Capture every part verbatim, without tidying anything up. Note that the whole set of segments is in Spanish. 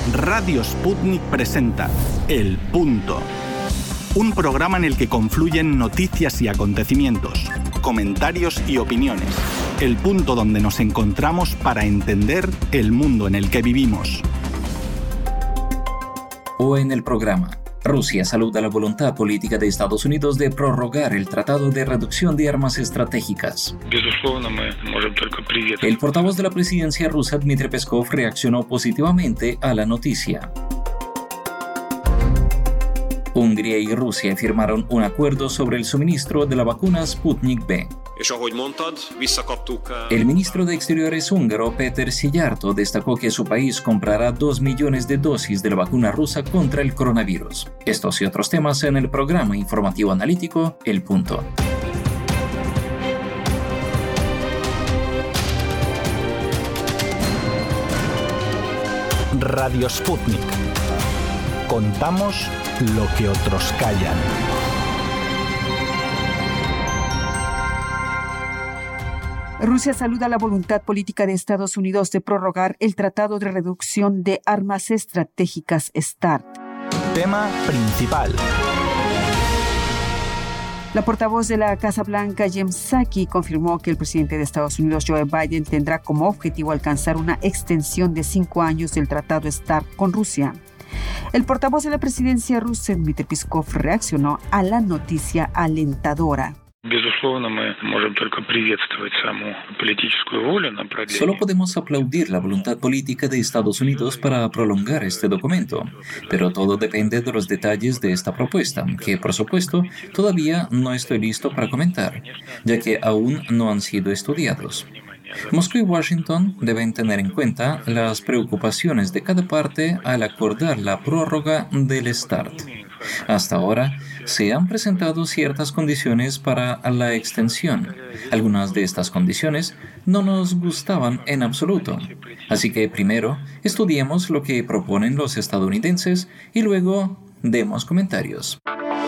Radio Sputnik presenta El Punto, un programa en el que confluyen noticias y acontecimientos, comentarios y opiniones. El punto donde nos encontramos para entender el mundo en el que vivimos. Hoy en el programa, Rusia saluda la voluntad política de Estados Unidos de prorrogar el Tratado de Reducción de Armas Estratégicas. El portavoz de la presidencia rusa, Dmitry Peskov, reaccionó positivamente a la noticia. Hungría y Rusia firmaron un acuerdo sobre el suministro de la vacuna Sputnik V. El ministro de Exteriores húngaro, Péter Szijjártó, destacó que su país comprará dos millones de dosis de la vacuna rusa contra el coronavirus. Estos y otros temas en el programa informativo analítico El Punto. Radio Sputnik. Contamos lo que otros callan. Rusia saluda la voluntad política de Estados Unidos de prorrogar el Tratado de Reducción de Armas Estratégicas START. Tema principal. La portavoz de la Casa Blanca, Jen Psaki, confirmó que el presidente de Estados Unidos, Joe Biden, tendrá como objetivo alcanzar una extensión de cinco años del Tratado START con Rusia. El portavoz de la presidencia rusa, Dmitry Peskov, reaccionó a la noticia alentadora. Solo podemos aplaudir la voluntad política de Estados Unidos para prolongar este documento, pero todo depende de los detalles de esta propuesta, que por supuesto todavía no estoy listo para comentar, ya que aún no han sido estudiados. Moscú y Washington deben tener en cuenta las preocupaciones de cada parte al acordar la prórroga del START. Hasta ahora, se han presentado ciertas condiciones para la extensión. Algunas de estas condiciones no nos gustaban en absoluto. Así que primero estudiemos lo que proponen los estadounidenses y luego demos comentarios.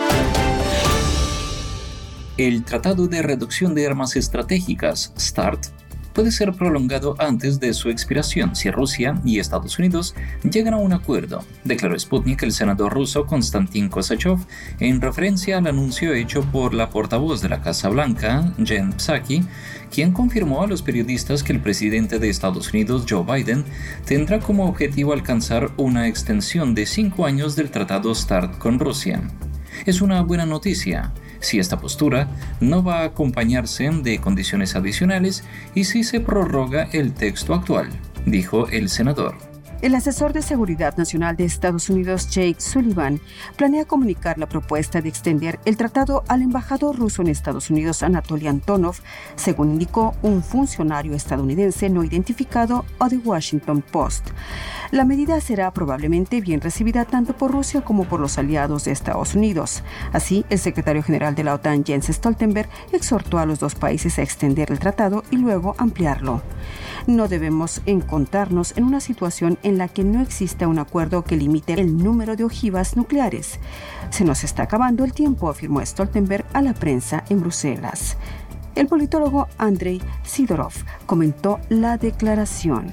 El Tratado de Reducción de Armas Estratégicas, START, puede ser prolongado antes de su expiración si Rusia y Estados Unidos llegan a un acuerdo, declaró Sputnik el senador ruso Konstantin Kosachev en referencia al anuncio hecho por la portavoz de la Casa Blanca, Jen Psaki, quien confirmó a los periodistas que el presidente de Estados Unidos, Joe Biden, tendrá como objetivo alcanzar una extensión de cinco años del Tratado START con Rusia. Es una buena noticia si esta postura no va a acompañarse de condiciones adicionales y si se prorroga el texto actual, dijo el senador. El asesor de Seguridad Nacional de Estados Unidos, Jake Sullivan, planea comunicar la propuesta de extender el tratado al embajador ruso en Estados Unidos, Anatoly Antonov, según indicó un funcionario estadounidense no identificado a The Washington Post. La medida será probablemente bien recibida tanto por Rusia como por los aliados de Estados Unidos. Así, el secretario general de la OTAN, Jens Stoltenberg, exhortó a los dos países a extender el tratado y luego ampliarlo. No debemos encontrarnos en una situación en la que no exista un acuerdo que limite el número de ojivas nucleares. Se nos está acabando el tiempo, afirmó Stoltenberg a la prensa en Bruselas. El politólogo Andrei Sidorov comentó la declaración.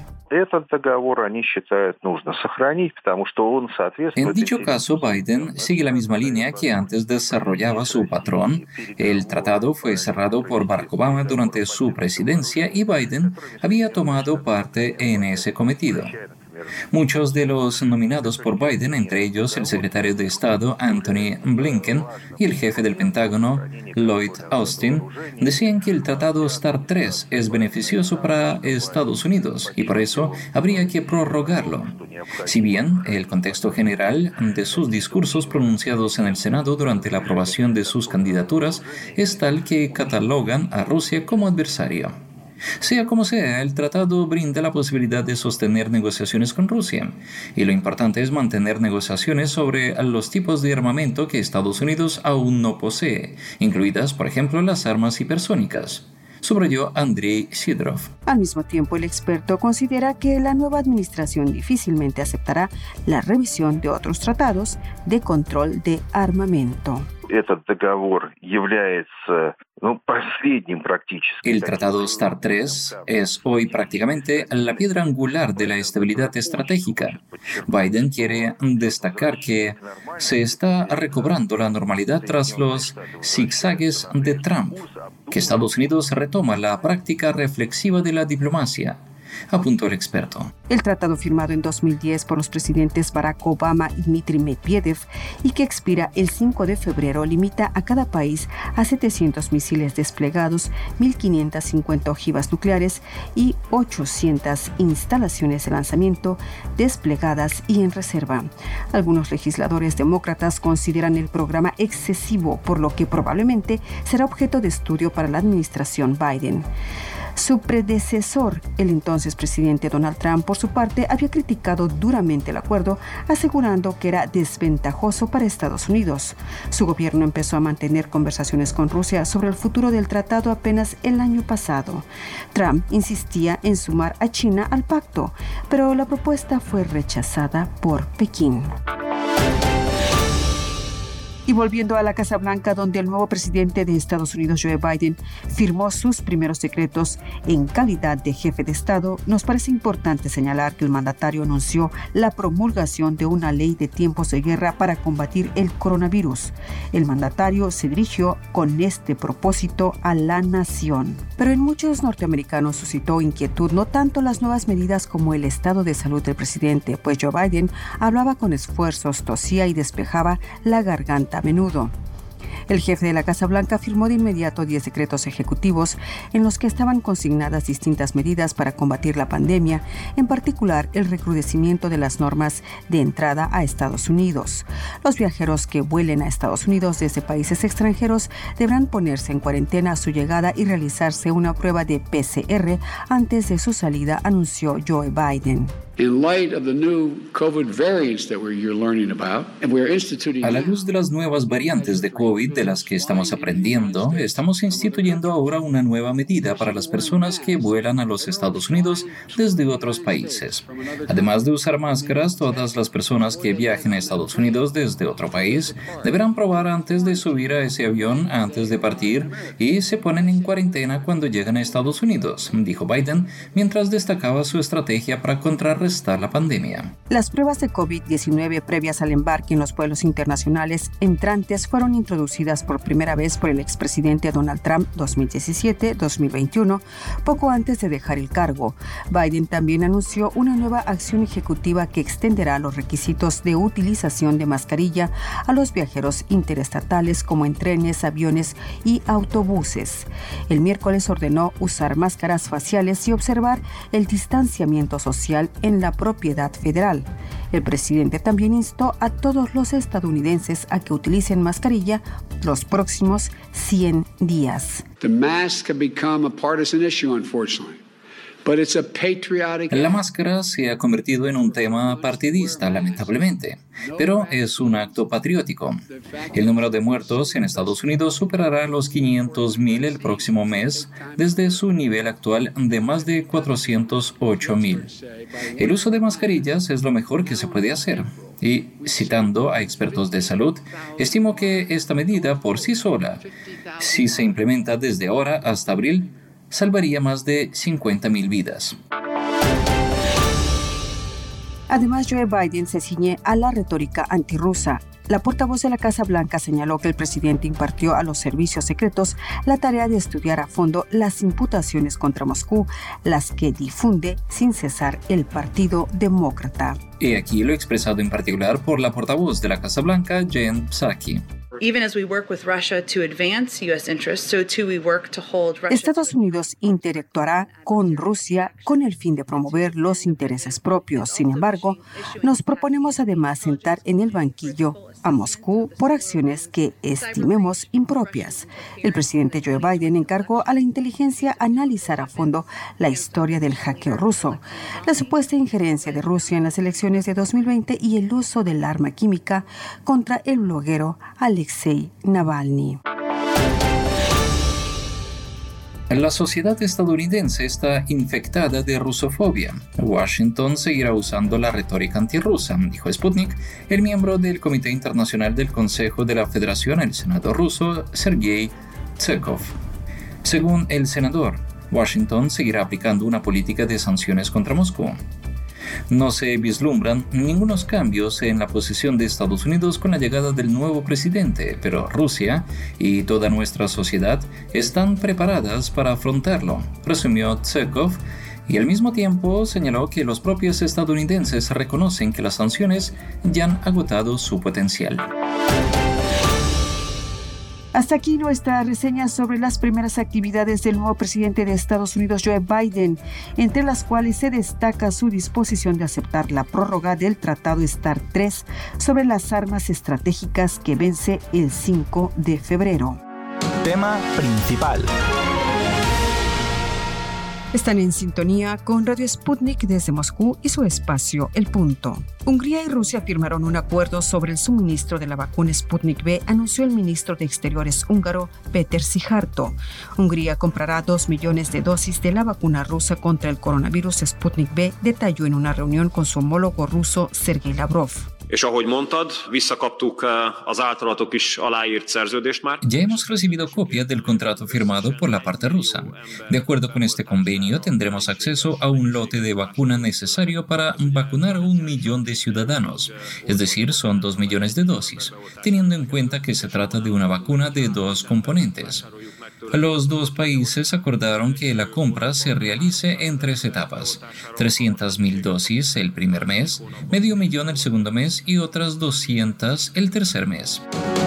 En dicho caso, Biden sigue la misma línea que antes desarrollaba su patrón. El tratado fue cerrado por Barack Obama durante su presidencia y Biden había tomado parte en ese cometido. Muchos de los nominados por Biden, entre ellos el secretario de Estado Antony Blinken y el jefe del Pentágono Lloyd Austin, decían que el Tratado START tres es beneficioso para Estados Unidos y por eso habría que prorrogarlo. Si bien el contexto general de sus discursos pronunciados en el Senado durante la aprobación de sus candidaturas es tal que catalogan a Rusia como adversario. Sea como sea, el tratado brinda la posibilidad de sostener negociaciones con Rusia, y lo importante es mantener negociaciones sobre los tipos de armamento que Estados Unidos aún no posee, incluidas, por ejemplo, las armas hipersónicas, subrayó Andrei Sidorov. Al mismo tiempo, el experto considera que la nueva administración difícilmente aceptará la revisión de otros tratados de control de armamento. El Tratado START tres es hoy prácticamente la piedra angular de la estabilidad estratégica. Biden quiere destacar que se está recobrando la normalidad tras los zigzagues de Trump, que Estados Unidos retoma la práctica reflexiva de la diplomacia, apuntó el experto. El tratado firmado en dos mil diez por los presidentes Barack Obama y Dmitry Medvedev y que expira el cinco de febrero limita a cada país a setecientos misiles desplegados, mil quinientas cincuenta ojivas nucleares y ochocientas instalaciones de lanzamiento desplegadas y en reserva. Algunos legisladores demócratas consideran el programa excesivo, por lo que probablemente será objeto de estudio para la administración Biden. Su predecesor, el entonces presidente Donald Trump, por su parte, había criticado duramente el acuerdo, asegurando que era desventajoso para Estados Unidos. Su gobierno empezó a mantener conversaciones con Rusia sobre el futuro del tratado apenas el año pasado. Trump insistía en sumar a China al pacto, pero la propuesta fue rechazada por Pekín. Y volviendo a la Casa Blanca, donde el nuevo presidente de Estados Unidos, Joe Biden, firmó sus primeros decretos en calidad de jefe de Estado, nos parece importante señalar que el mandatario anunció la promulgación de una ley de tiempos de guerra para combatir el coronavirus. El mandatario se dirigió con este propósito a la nación. Pero en muchos norteamericanos suscitó inquietud no tanto las nuevas medidas como el estado de salud del presidente, pues Joe Biden hablaba con esfuerzos, tosía y despejaba la garganta a menudo. El jefe de la Casa Blanca firmó de inmediato diez decretos ejecutivos en los que estaban consignadas distintas medidas para combatir la pandemia, en particular el recrudecimiento de las normas de entrada a Estados Unidos. Los viajeros que vuelen a Estados Unidos desde países extranjeros deberán ponerse en cuarentena a su llegada y realizarse una prueba de P C R antes de su salida, anunció Joe Biden. A la luz de las nuevas variantes de COVID de las que estamos aprendiendo, estamos instituyendo ahora una nueva medida para las personas que vuelan a los Estados Unidos desde otros países. Además de usar máscaras, todas las personas que viajen a Estados Unidos desde otro país deberán probar antes de subir a ese avión antes de partir y se ponen en cuarentena cuando llegan a Estados Unidos, dijo Biden, mientras destacaba su estrategia para contrarrestar la pandemia. Las pruebas de COVID diecinueve previas al embarque en los vuelos internacionales entrantes fueron introducidas por primera vez por el expresidente Donald Trump dos mil diecisiete a dos mil veintiuno, poco antes de dejar el cargo. Biden también anunció una nueva acción ejecutiva que extenderá los requisitos de utilización de mascarilla a los viajeros interestatales como en trenes, aviones y autobuses. El miércoles ordenó usar máscaras faciales y observar el distanciamiento social en la propiedad federal. El presidente también instó a todos los estadounidenses a que utilicen mascarilla los próximos cien días. The mask has become a partisan issue, unfortunately. La máscara se ha convertido en un tema partidista, lamentablemente, pero es un acto patriótico. El número de muertos en Estados Unidos superará los quinientos mil el próximo mes, desde su nivel actual de más de cuatrocientos ocho mil. El uso de mascarillas es lo mejor que se puede hacer. Y, citando a expertos de salud, estimo que esta medida por sí sola, si se implementa desde ahora hasta abril, salvaría más de cincuenta mil vidas. Además, Joe Biden se ciñe a la retórica antirrusa. La portavoz de la Casa Blanca señaló que el presidente impartió a los servicios secretos la tarea de estudiar a fondo las imputaciones contra Moscú, las que difunde sin cesar el Partido Demócrata. Y aquí lo expresado en particular por la portavoz de la Casa Blanca, Jen Psaki. Estados Unidos interactuará con Rusia con el fin de promover los intereses propios. Sin embargo, nos proponemos además sentar en el banquillo a Moscú por acciones que estimemos impropias. El presidente Joe Biden encargó a la inteligencia analizar a fondo la historia del hackeo ruso, la supuesta injerencia de Rusia en las elecciones de dos mil veinte y el uso del arma química contra el bloguero Alexei Navalny. La sociedad estadounidense está infectada de rusofobia. Washington seguirá usando la retórica antirrusa, dijo Sputnik, el miembro del Comité Internacional del Consejo de la Federación, el Senado ruso, Sergei Tsekov. Según el senador, Washington seguirá aplicando una política de sanciones contra Moscú. No se vislumbran ningunos cambios en la posición de Estados Unidos con la llegada del nuevo presidente, pero Rusia y toda nuestra sociedad están preparadas para afrontarlo, resumió Tsekov, y al mismo tiempo señaló que los propios estadounidenses reconocen que las sanciones ya han agotado su potencial. Hasta aquí nuestra reseña sobre las primeras actividades del nuevo presidente de Estados Unidos, Joe Biden, entre las cuales se destaca su disposición de aceptar la prórroga del Tratado START tres sobre las armas estratégicas que vence el cinco de febrero. Tema principal. Están en sintonía con Radio Sputnik desde Moscú y su espacio El Punto. Hungría y Rusia firmaron un acuerdo sobre el suministro de la vacuna Sputnik V, anunció el ministro de Exteriores húngaro, Péter Szijjártó. Hungría comprará dos millones de dosis de la vacuna rusa contra el coronavirus Sputnik V, detalló en una reunión con su homólogo ruso, Sergei Lavrov. Ya hemos recibido copia del contrato firmado por la parte rusa. De acuerdo con este convenio, tendremos acceso a un lote de vacuna necesario para vacunar a un millón de ciudadanos, es decir, son dos millones de dosis, teniendo en cuenta que se trata de una vacuna de dos componentes. Los dos países acordaron que la compra se realice en tres etapas: trescientas mil dosis el primer mes, medio millón el segundo mes y otras doscientas el tercer mes.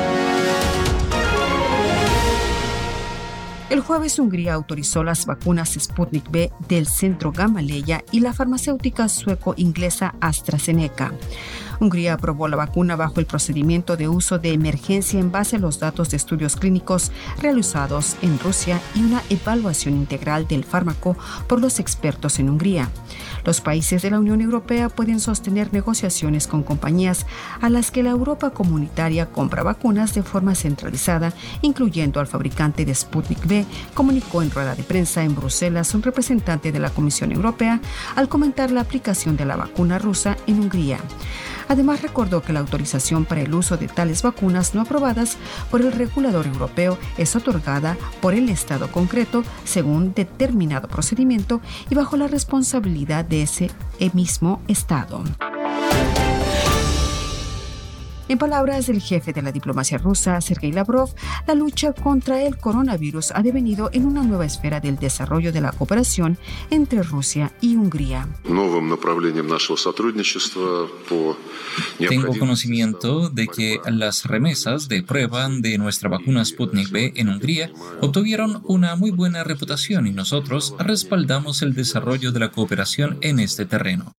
El jueves, Hungría autorizó las vacunas Sputnik V del Centro Gamaleya y la farmacéutica sueco-inglesa AstraZeneca. Hungría aprobó la vacuna bajo el procedimiento de uso de emergencia en base a los datos de estudios clínicos realizados en Rusia y una evaluación integral del fármaco por los expertos en Hungría. Los países de la Unión Europea pueden sostener negociaciones con compañías a las que la Europa comunitaria compra vacunas de forma centralizada, incluyendo al fabricante de Sputnik V, comunicó en rueda de prensa en Bruselas un representante de la Comisión Europea al comentar la aplicación de la vacuna rusa en Hungría. Además, recordó que la autorización para el uso de tales vacunas no aprobadas por el regulador europeo es otorgada por el Estado concreto según determinado procedimiento y bajo la responsabilidad de ese mismo Estado. En palabras del jefe de la diplomacia rusa, Sergei Lavrov, la lucha contra el coronavirus ha devenido en una nueva esfera del desarrollo de la cooperación entre Rusia y Hungría. Tengo conocimiento de que las remesas de prueba de nuestra vacuna Sputnik V en Hungría obtuvieron una muy buena reputación y nosotros respaldamos el desarrollo de la cooperación en este terreno.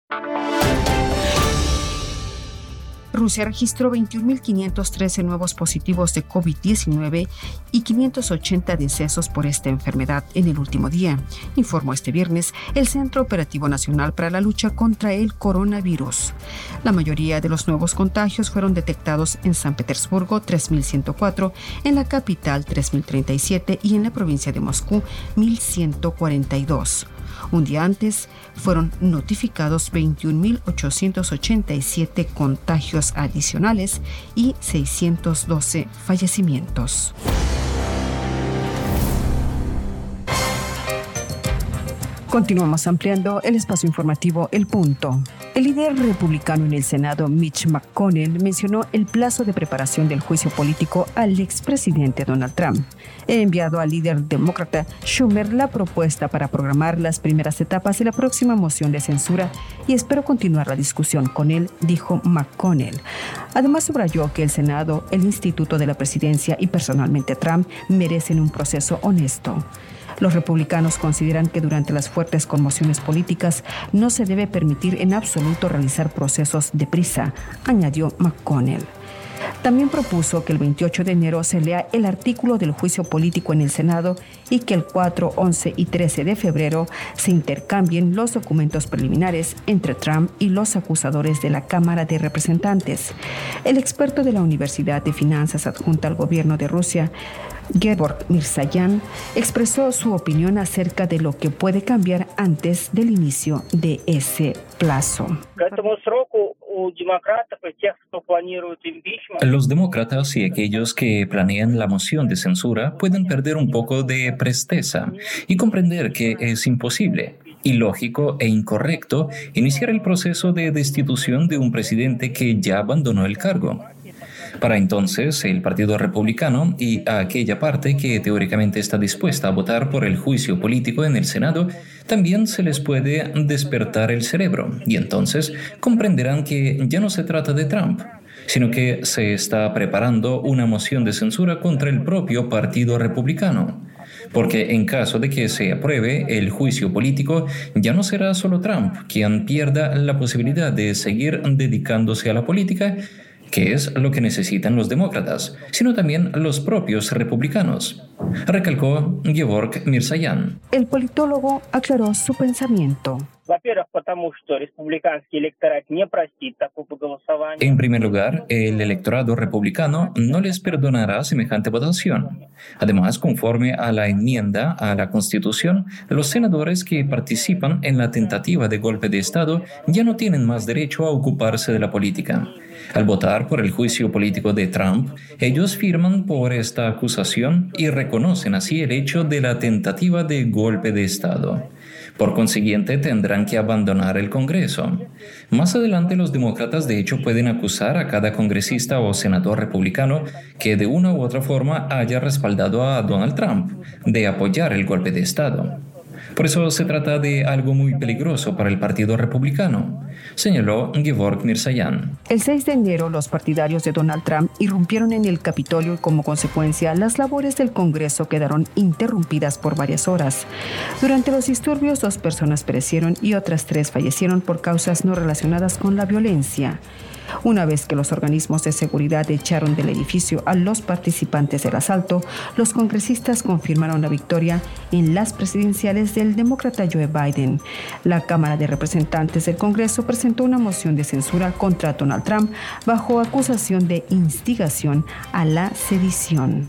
Rusia registró veintiún mil quinientos trece nuevos positivos de COVID diecinueve y quinientos ochenta decesos por esta enfermedad en el último día, informó este viernes el Centro Operativo Nacional para la Lucha contra el Coronavirus. La mayoría de los nuevos contagios fueron detectados en San Petersburgo, tres mil ciento cuatro, en la capital, tres mil treinta y siete y en la provincia de Moscú, mil ciento cuarenta y dos. Un día antes, fueron notificados veintiún mil ochocientos ochenta y siete contagios adicionales y seiscientos doce fallecimientos. Continuamos ampliando el espacio informativo El Punto. El líder republicano en el Senado, Mitch McConnell, mencionó el plazo de preparación del juicio político al expresidente Donald Trump. He enviado al líder demócrata Schumer la propuesta para programar las primeras etapas de la próxima moción de censura y espero continuar la discusión con él, dijo McConnell. Además, subrayó que el Senado, el Instituto de la Presidencia y personalmente Trump merecen un proceso honesto. Los republicanos consideran que durante las fuertes conmociones políticas no se debe permitir en absoluto realizar procesos deprisa, añadió McConnell. También propuso que el veintiocho de enero se lea el artículo del juicio político en el Senado y que el cuatro, once y trece de febrero se intercambien los documentos preliminares entre Trump y los acusadores de la Cámara de Representantes. El experto de la Universidad de Finanzas adjunta al gobierno de Rusia Gevorg Mirzayan expresó su opinión acerca de lo que puede cambiar antes del inicio de ese plazo. Los demócratas y aquellos que planean la moción de censura pueden perder un poco de presteza y comprender que es imposible, ilógico e incorrecto iniciar el proceso de destitución de un presidente que ya abandonó el cargo. Para entonces, el Partido Republicano y a aquella parte que teóricamente está dispuesta a votar por el juicio político en el Senado, también se les puede despertar el cerebro y entonces comprenderán que ya no se trata de Trump, sino que se está preparando una moción de censura contra el propio Partido Republicano. Porque en caso de que se apruebe el juicio político, ya no será solo Trump quien pierda la posibilidad de seguir dedicándose a la política, que es lo que necesitan los demócratas, sino también los propios republicanos, recalcó Gevorg Mirzayan. El politólogo aclaró su pensamiento. En primer lugar, el electorado republicano no les perdonará semejante votación. Además, conforme a la enmienda a la Constitución, los senadores que participan en la tentativa de golpe de Estado ya no tienen más derecho a ocuparse de la política. Al votar por el juicio político de Trump, ellos firman por esta acusación y reconocen así el hecho de la tentativa de golpe de Estado. Por consiguiente, tendrán que abandonar el Congreso. Más adelante, los demócratas de hecho pueden acusar a cada congresista o senador republicano que de una u otra forma haya respaldado a Donald Trump de apoyar el golpe de Estado. Por eso se trata de algo muy peligroso para el Partido Republicano, señaló Gevorg Mirzayan. El seis de enero, los partidarios de Donald Trump irrumpieron en el Capitolio y como consecuencia, las labores del Congreso quedaron interrumpidas por varias horas. Durante los disturbios, dos personas perecieron y otras tres fallecieron por causas no relacionadas con la violencia. Una vez que los organismos de seguridad echaron del edificio a los participantes del asalto, los congresistas confirmaron la victoria en las presidenciales del demócrata Joe Biden. La Cámara de Representantes del Congreso presentó una moción de censura contra Donald Trump bajo acusación de instigación a la sedición.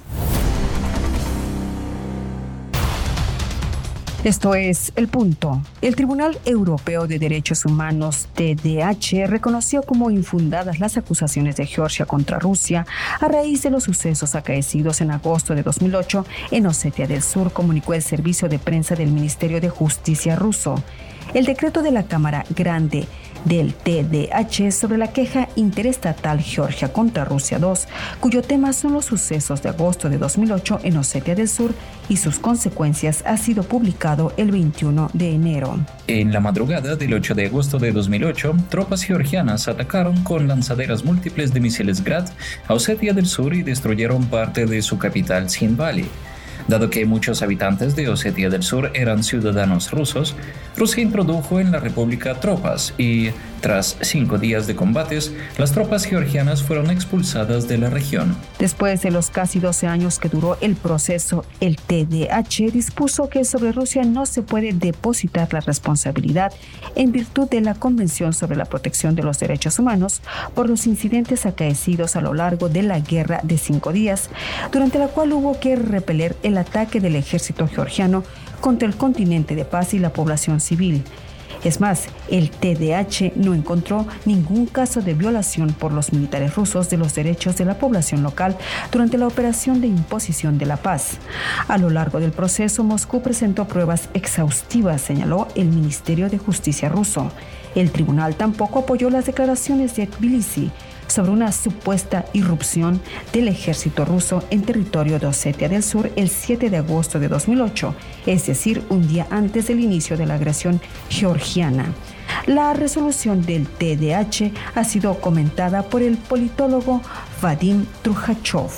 Esto es El Punto. El Tribunal Europeo de Derechos Humanos, T D H, reconoció como infundadas las acusaciones de Georgia contra Rusia a raíz de los sucesos acaecidos en agosto de dos mil ocho en Osetia del Sur, comunicó el servicio de prensa del Ministerio de Justicia ruso. El decreto de la Cámara Grande del T D H sobre la queja interestatal Georgia contra Rusia dos, cuyo tema son los sucesos de agosto de dos mil ocho en Osetia del Sur y sus consecuencias, ha sido publicado el veintiuno de enero. En la madrugada del ocho de agosto de dos mil ocho, tropas georgianas atacaron con lanzaderas múltiples de misiles Grad a Osetia del Sur y destruyeron parte de su capital, Tskhinvali. Dado que muchos habitantes de Osetia del Sur eran ciudadanos rusos, Rusia introdujo en la república tropas y, tras cinco días de combates, las tropas georgianas fueron expulsadas de la región. Después de los casi doce años que duró el proceso, el T D H dispuso que sobre Rusia no se puede depositar la responsabilidad en virtud de la Convención sobre la Protección de los Derechos Humanos por los incidentes acaecidos a lo largo de la Guerra de Cinco Días, durante la cual hubo que repeler el ataque del ejército georgiano contra el continente de paz y la población civil. Es más, el T D H no encontró ningún caso de violación por los militares rusos de los derechos de la población local durante la operación de imposición de la paz. A lo largo del proceso, Moscú presentó pruebas exhaustivas, señaló el Ministerio de Justicia ruso. El tribunal tampoco apoyó las declaraciones de Tbilisi sobre una supuesta irrupción del ejército ruso en territorio de Osetia del Sur el siete de agosto de dos mil ocho, es decir, un día antes del inicio de la agresión georgiana. La resolución del T D H ha sido comentada por el politólogo Vadim Trukhachov.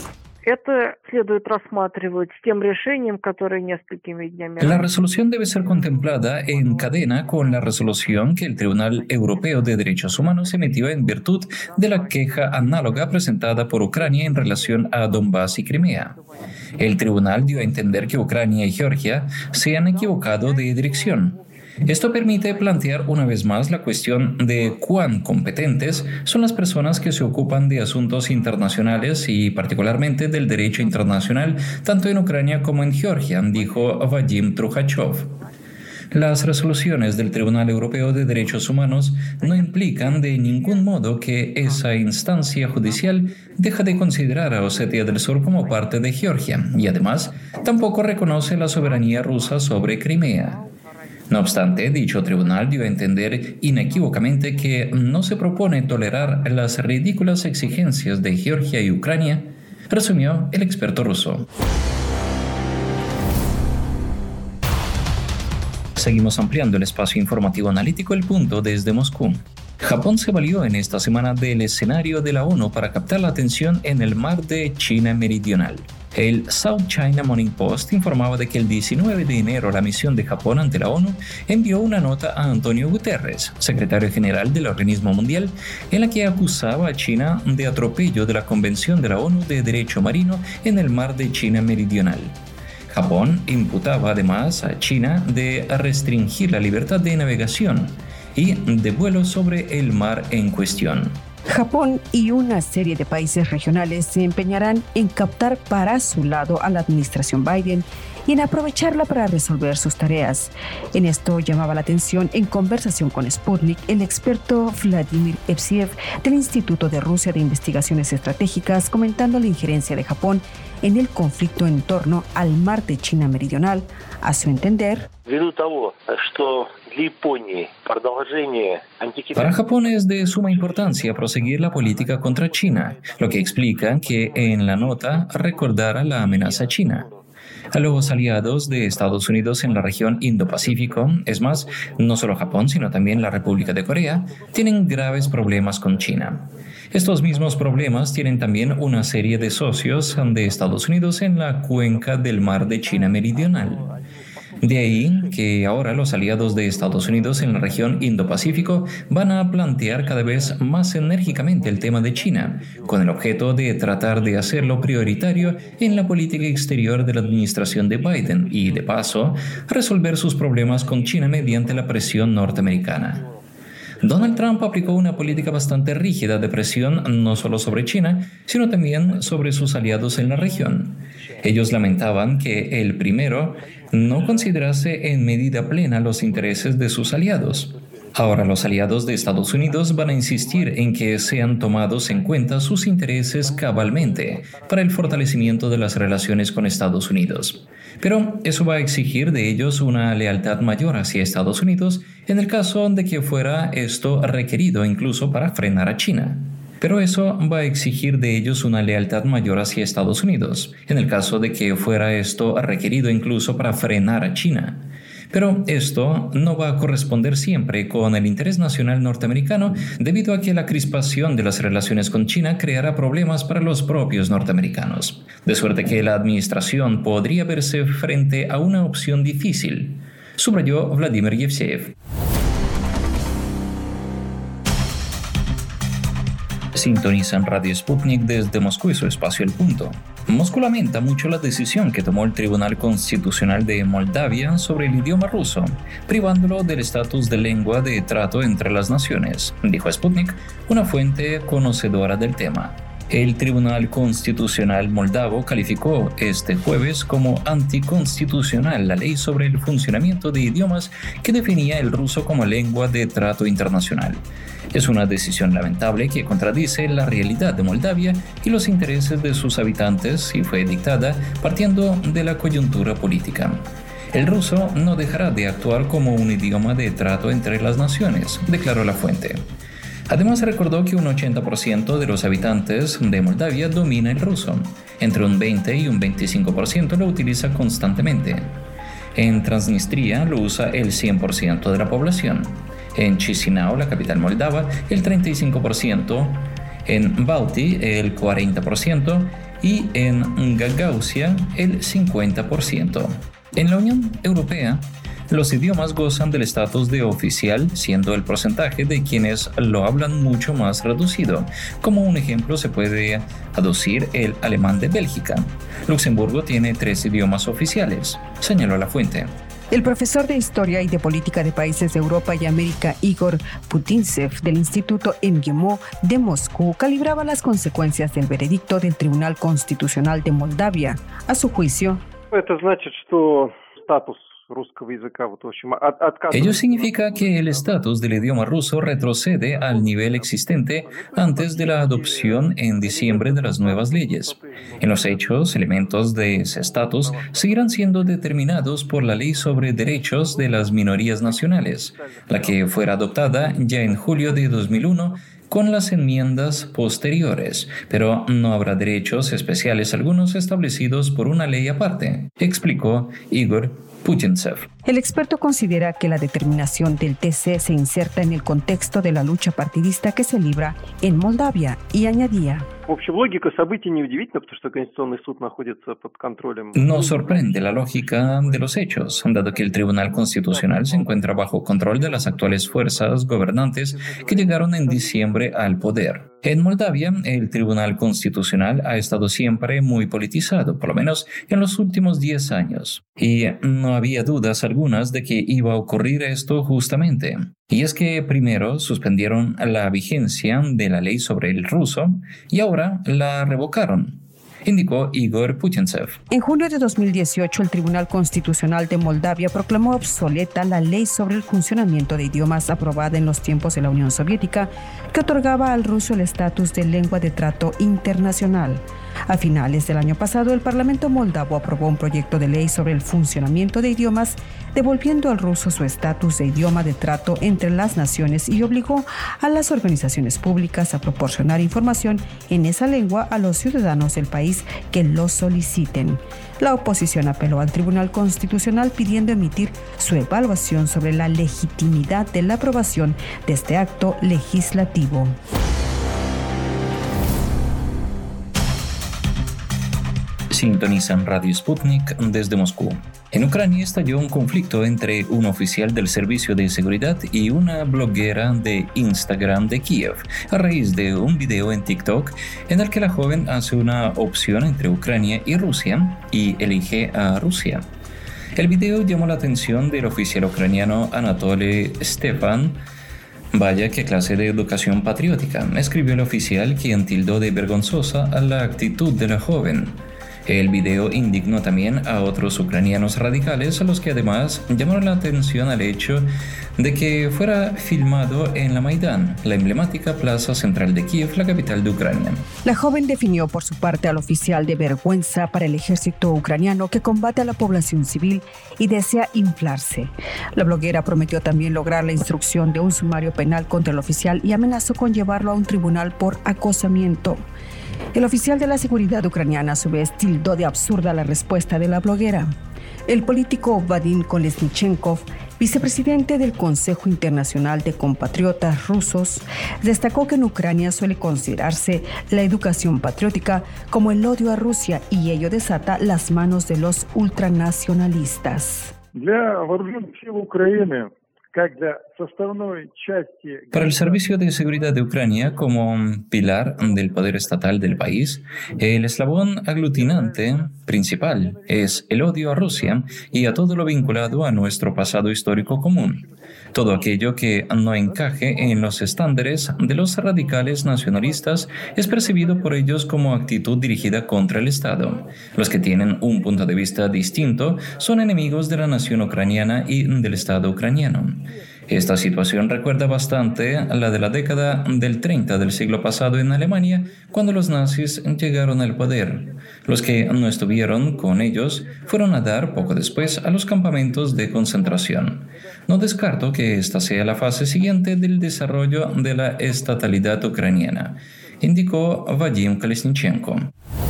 La resolución debe ser contemplada en cadena con la resolución que el Tribunal Europeo de Derechos Humanos emitió en virtud de la queja análoga presentada por Ucrania en relación a Donbass y Crimea. El tribunal dio a entender que Ucrania y Georgia se han equivocado de dirección. Esto permite plantear una vez más la cuestión de cuán competentes son las personas que se ocupan de asuntos internacionales y particularmente del derecho internacional, tanto en Ucrania como en Georgia, dijo Vadim Trukhachov. Las resoluciones del Tribunal Europeo de Derechos Humanos no implican de ningún modo que esa instancia judicial deja de considerar a Osetia del Sur como parte de Georgia y además tampoco reconoce la soberanía rusa sobre Crimea. No obstante, dicho tribunal dio a entender inequívocamente que no se propone tolerar las ridículas exigencias de Georgia y Ucrania, resumió el experto ruso. Seguimos ampliando el espacio informativo analítico El Punto desde Moscú. Japón se valió en esta semana del escenario de la ONU para captar la atención en el mar de China Meridional. El South China Morning Post informaba de que el diecinueve de enero la misión de Japón ante la ONU envió una nota a Antonio Guterres, secretario general del organismo mundial, en la que acusaba a China de atropello de la Convención de la ONU de Derecho Marino en el mar de China Meridional. Japón imputaba además a China de restringir la libertad de navegación y de vuelo sobre el mar en cuestión. Japón y una serie de países regionales se empeñarán en captar para su lado a la administración Biden y en aprovecharla para resolver sus tareas. En esto llamaba la atención en conversación con Sputnik el experto Vladimir Evsiev del Instituto de Rusia de Investigaciones Estratégicas, comentando la injerencia de Japón en el conflicto en torno al mar de China Meridional. A su entender, para Japón es de suma importancia proseguir la política contra China, lo que explica que en la nota recordara la amenaza china. A los aliados de Estados Unidos en la región Indo-Pacífico, es más, no solo Japón, sino también la República de Corea, tienen graves problemas con China. Estos mismos problemas tienen también una serie de socios de Estados Unidos en la cuenca del mar de China Meridional. De ahí que ahora los aliados de Estados Unidos en la región Indo-Pacífico van a plantear cada vez más enérgicamente el tema de China, con el objeto de tratar de hacerlo prioritario en la política exterior de la administración de Biden y, de paso, resolver sus problemas con China mediante la presión norteamericana. Donald Trump aplicó una política bastante rígida de presión no solo sobre China, sino también sobre sus aliados en la región. Ellos lamentaban que el primero no considerase en medida plena los intereses de sus aliados. Ahora los aliados de Estados Unidos van a insistir en que sean tomados en cuenta sus intereses cabalmente para el fortalecimiento de las relaciones con Estados Unidos. Pero eso va a exigir de ellos una lealtad mayor hacia Estados Unidos en el caso de que fuera esto requerido incluso para frenar a China. Pero eso va a exigir de ellos una lealtad mayor hacia Estados Unidos, en el caso de que fuera esto requerido incluso para frenar a China. Pero esto no va a corresponder siempre con el interés nacional norteamericano, debido a que la crispación de las relaciones con China creará problemas para los propios norteamericanos. De suerte que la administración podría verse frente a una opción difícil, subrayó Vladimir Evsiev. Sintonizan Radio Sputnik desde Moscú y su espacio El Punto. Moscú lamenta mucho la decisión que tomó el Tribunal Constitucional de Moldavia sobre el idioma ruso, privándolo del estatus de lengua de trato entre las naciones, dijo Sputnik, una fuente conocedora del tema. El Tribunal Constitucional moldavo calificó este jueves como anticonstitucional la ley sobre el funcionamiento de idiomas que definía el ruso como lengua de trato internacional. Es una decisión lamentable que contradice la realidad de Moldavia y los intereses de sus habitantes y fue dictada partiendo de la coyuntura política. El ruso no dejará de actuar como un idioma de trato entre las naciones, declaró la fuente. Además recordó que un ochenta por ciento de los habitantes de Moldavia domina el ruso, entre un veinte y un veinticinco por ciento lo utiliza constantemente. En Transnistria lo usa el cien por ciento de la población. En Chisinau, la capital moldava, el treinta y cinco por ciento, en Balti el cuarenta por ciento y en Gagausia el cincuenta por ciento. En la Unión Europea, los idiomas gozan del estatus de oficial, siendo el porcentaje de quienes lo hablan mucho más reducido. Como un ejemplo se puede aducir el alemán de Bélgica. Luxemburgo tiene tres idiomas oficiales, señaló la fuente. El profesor de Historia y de Política de Países de Europa y América, Igor Putintsev, del Instituto M G M O de Moscú, calibraba las consecuencias del veredicto del Tribunal Constitucional de Moldavia. A su juicio, ello significa que el estatus del idioma ruso retrocede al nivel existente antes de la adopción en diciembre de las nuevas leyes. En los hechos, elementos de ese estatus seguirán siendo determinados por la Ley sobre Derechos de las Minorías Nacionales, la que fuera adoptada ya en julio de dos mil uno con las enmiendas posteriores, pero no habrá derechos especiales algunos establecidos por una ley aparte, explicó Igor Putintsev. El experto considera que la determinación del T C se inserta en el contexto de la lucha partidista que se libra en Moldavia y añadía: No sorprende la lógica de los hechos, dado que el Tribunal Constitucional se encuentra bajo control de las actuales fuerzas gobernantes que llegaron en diciembre al poder. En Moldavia, el Tribunal Constitucional ha estado siempre muy politizado, por lo menos en los últimos diez años. Y no había dudas algunas de que iba a ocurrir esto justamente. Y es que primero suspendieron la vigencia de la ley sobre el ruso y ahora la revocaron, indicó Igor Putintsev. En junio de dos mil dieciocho, el Tribunal Constitucional de Moldavia proclamó obsoleta la ley sobre el funcionamiento de idiomas aprobada en los tiempos de la Unión Soviética, que otorgaba al ruso el estatus de lengua de trato internacional. A finales del año pasado, el Parlamento moldavo aprobó un proyecto de ley sobre el funcionamiento de idiomas, devolviendo al ruso su estatus de idioma de trato entre las naciones y obligó a las organizaciones públicas a proporcionar información en esa lengua a los ciudadanos del país que lo soliciten. La oposición apeló al Tribunal Constitucional pidiendo emitir su evaluación sobre la legitimidad de la aprobación de este acto legislativo. Sintonizan Radio Sputnik desde Moscú. En Ucrania estalló un conflicto entre un oficial del Servicio de Seguridad y una bloguera de Instagram de Kiev, a raíz de un video en TikTok en el que la joven hace una opción entre Ucrania y Rusia y elige a Rusia. El video llamó la atención del oficial ucraniano Anatoly Stepan. Vaya qué clase de educación patriótica, escribió el oficial, quien tildó de vergonzosa a la actitud de la joven. El video indignó también a otros ucranianos radicales, a los que además llamaron la atención al hecho de que fuera filmado en la Maidán, la emblemática plaza central de Kiev, la capital de Ucrania. La joven definió por su parte al oficial de vergüenza para el ejército ucraniano que combate a la población civil y desea inflarse. La bloguera prometió también lograr la instrucción de un sumario penal contra el oficial y amenazó con llevarlo a un tribunal por acosamiento. El oficial de la seguridad ucraniana a su vez tildó de absurda la respuesta de la bloguera. El político Vadim Kolesnichenkov, vicepresidente del Consejo Internacional de Compatriotas Rusos, destacó que en Ucrania suele considerarse la educación patriótica como el odio a Rusia y ello desata las manos de los ultranacionalistas. Para el Servicio de Seguridad de Ucrania, como pilar del poder estatal del país, el eslabón aglutinante principal es el odio a Rusia y a todo lo vinculado a nuestro pasado histórico común. Todo aquello que no encaje en los estándares de los radicales nacionalistas es percibido por ellos como actitud dirigida contra el Estado. Los que tienen un punto de vista distinto son enemigos de la nación ucraniana y del Estado ucraniano. Esta situación recuerda bastante a la de la década del treinta del siglo pasado en Alemania, cuando los nazis llegaron al poder. Los que no estuvieron con ellos fueron a dar poco después a los campamentos de concentración. No descarto que esta sea la fase siguiente del desarrollo de la estatalidad ucraniana, indicó Vadim Kolesnichenkov.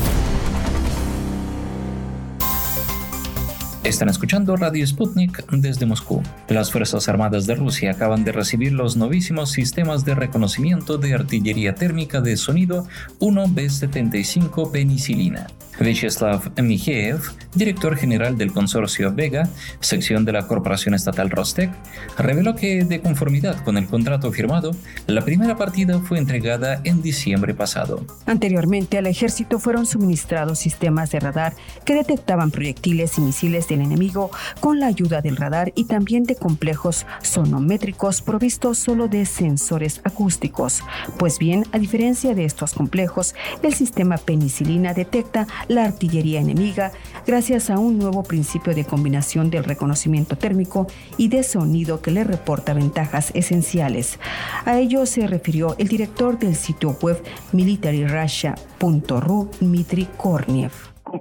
Están escuchando Radio Sputnik desde Moscú. Las Fuerzas Armadas de Rusia acaban de recibir los novísimos sistemas de reconocimiento de artillería térmica de sonido uno B setenta y cinco Penicilina. Vyacheslav Mikhiev, director general del consorcio Vega, sección de la corporación estatal Rostec, reveló que, de conformidad con el contrato firmado, la primera partida fue entregada en diciembre pasado. Anteriormente, al ejército fueron suministrados sistemas de radar que detectaban proyectiles y misiles del enemigo con la ayuda del radar y también de complejos sonométricos provistos solo de sensores acústicos. Pues bien, a diferencia de estos complejos, el sistema Penicilina detecta la artillería enemiga gracias a un nuevo principio de combinación del reconocimiento térmico y de sonido que le reporta ventajas esenciales. A ello se refirió el director del sitio web military russia punto r u, Dmitry Korniev.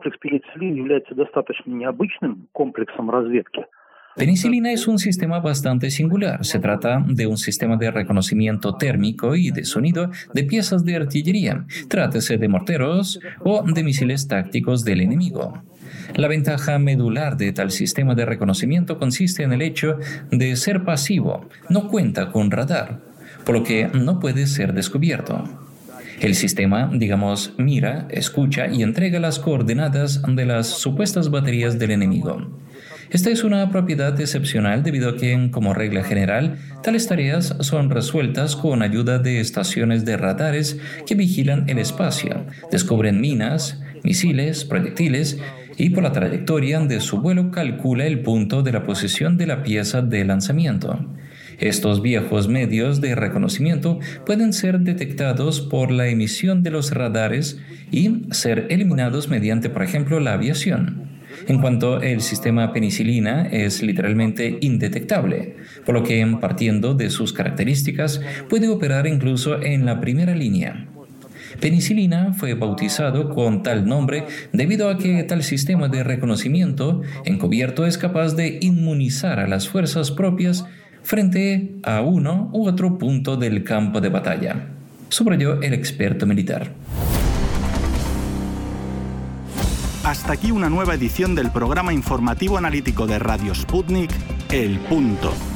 Penicilina es un sistema bastante singular. Se trata de un sistema de reconocimiento térmico y de sonido de piezas de artillería, trátese de morteros o de misiles tácticos del enemigo. La ventaja medular de tal sistema de reconocimiento consiste en el hecho de ser pasivo, no cuenta con radar, por lo que no puede ser descubierto. El sistema, digamos, mira, escucha y entrega las coordenadas de las supuestas baterías del enemigo. Esta es una propiedad excepcional debido a que, como regla general, tales tareas son resueltas con ayuda de estaciones de radares que vigilan el espacio, descubren minas, misiles, proyectiles y por la trayectoria de su vuelo calcula el punto de la posición de la pieza de lanzamiento. Estos viejos medios de reconocimiento pueden ser detectados por la emisión de los radares y ser eliminados mediante, por ejemplo, la aviación. En cuanto el sistema Penicilina es literalmente indetectable, por lo que, partiendo de sus características, puede operar incluso en la primera línea. Penicilina fue bautizado con tal nombre debido a que tal sistema de reconocimiento encubierto es capaz de inmunizar a las fuerzas propias frente a uno u otro punto del campo de batalla, subrayó el experto militar. Hasta aquí una nueva edición del programa informativo analítico de Radio Sputnik, El Punto.